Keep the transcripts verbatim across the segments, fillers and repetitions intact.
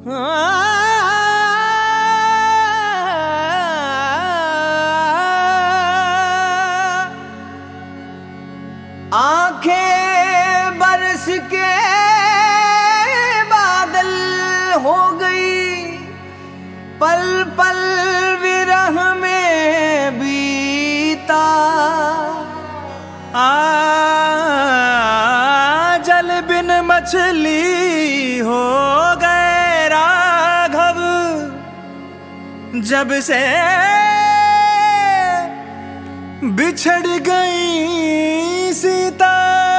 आंखें बरस के बादल हो गई, पल पल विरह में बीता। आ जल बिन मछली हो गए राघव, जब से बिछड़ गई सीता।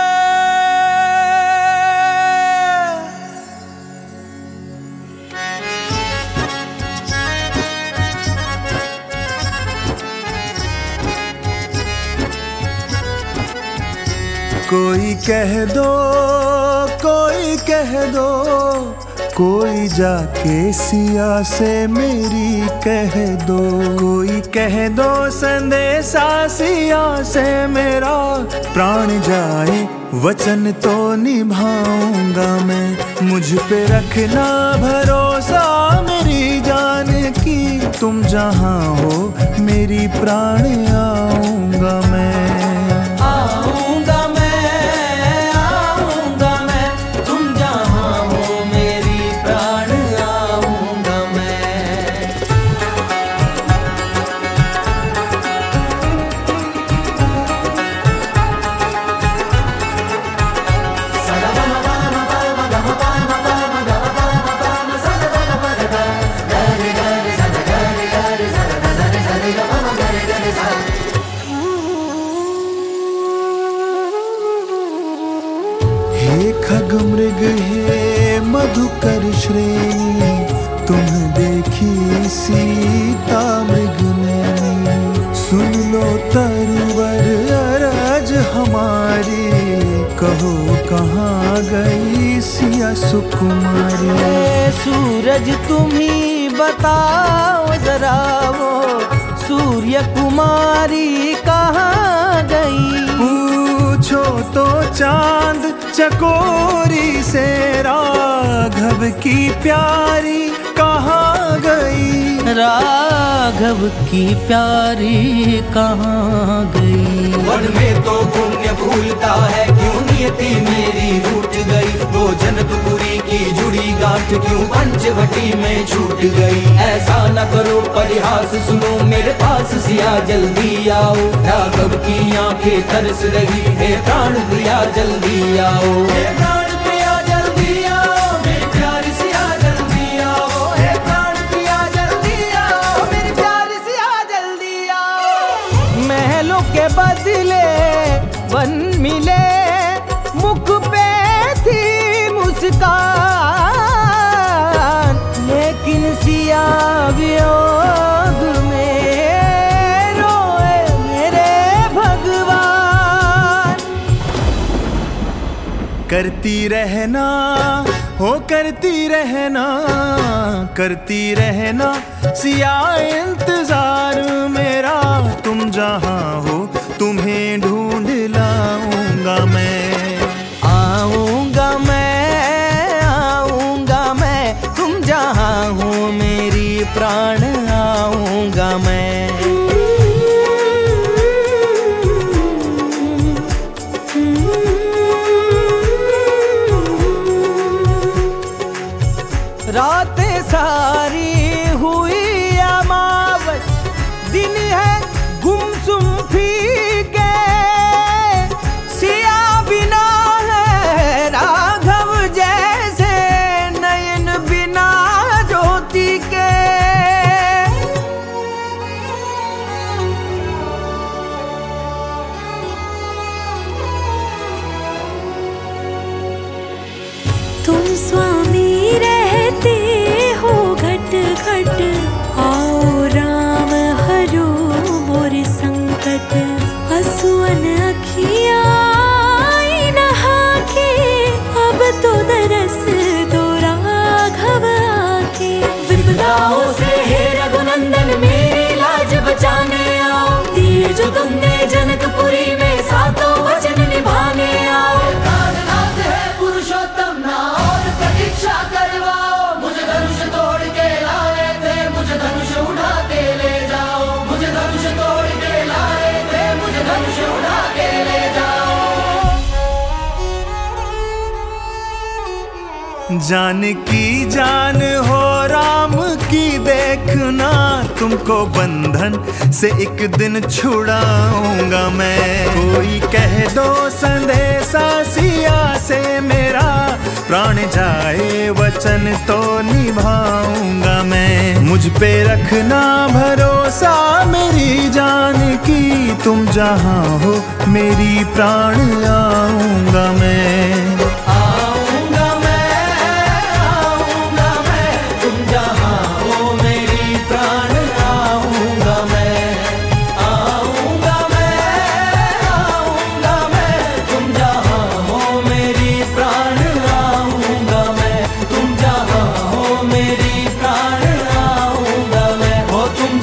कोई कह दो, कोई कह दो, कोई जाके सिया से मेरी कह दो। कोई कह दो संदेशा सिया से मेरा, प्राण जाए वचन तो निभाऊंगा मैं। मुझ पे रखना भरोसा मेरी जान की, तुम जहाँ हो मेरी प्राण आऊंगा मैं। आऊंगा मैं, आऊंगा मैं, तुम जहाँ हो मेरी प्राण आऊंगा मैं। हे खग मृग हे मधुकर श्रेणी, तुम देखी सीता मृग नैनी। सुन लो तरवर अरज हमारी, कहो कहाँ गई सिया सुकुमारी। सूरज तुम ही बताओ जरा, वो सूर्य कुमारी कहाँ गई। पूछो तो चांद चकोरी से, राघव की प्यारी कहाँ गई। राघव की प्यारी कहाँ गई। वन में तो पुण्य भूलता है, क्यों नियति मेरी रूठ गई। वो जनकपुरी की जुड़ी गांठ क्यों पंचवटी में छूट गई। ऐसा न करो परिहास सुनो, मेरे पास सिया जल्दी आओ। राघव की आंखें तरस रही, हे प्राण प्रिया जल्दी आओ। हे प्राण प्रिया जल्दी आओ, मेरी प्यारी सिया जल्दी आओ। हे प्राण प्रिया जल्दी आओ, मेरी प्यारी सिया जल्दी आओ। महलों के बदले वन मिले, मुख पे थी मुस्कान, लेकिन सिया वियोग में रोए मेरे भगवान। करती रहना हो करती रहना, करती रहना सिया इंतजार मेरा। तुम जहाँ हो तुम्हें ढूंढ लाऊंगा मैं। आऊंगा मैं, आऊंगा मैं, तुम जहाँ हो मेरी प्राण आऊंगा मैं। रातें सारी हुई अमावस, दिन है गुमसुम फीके। सिया बिना है राघव जैसे नयन बिना ज्योति के। तुम स्वामी रहते हो घट घट, आओ राम हरो जान की जान हो राम की देखना, तुमको बंधन से एक दिन छुड़ाऊंगा मैं। कोई कह दो संदेशा सिया से मेरा, प्राण जाए वचन तो निभाऊंगा मैं। मुझ पे रखना भरोसा मेरी जान की, तुम जहां हो मेरी प्राण आऊंगा मैं।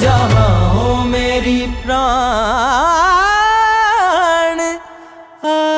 प्राण आ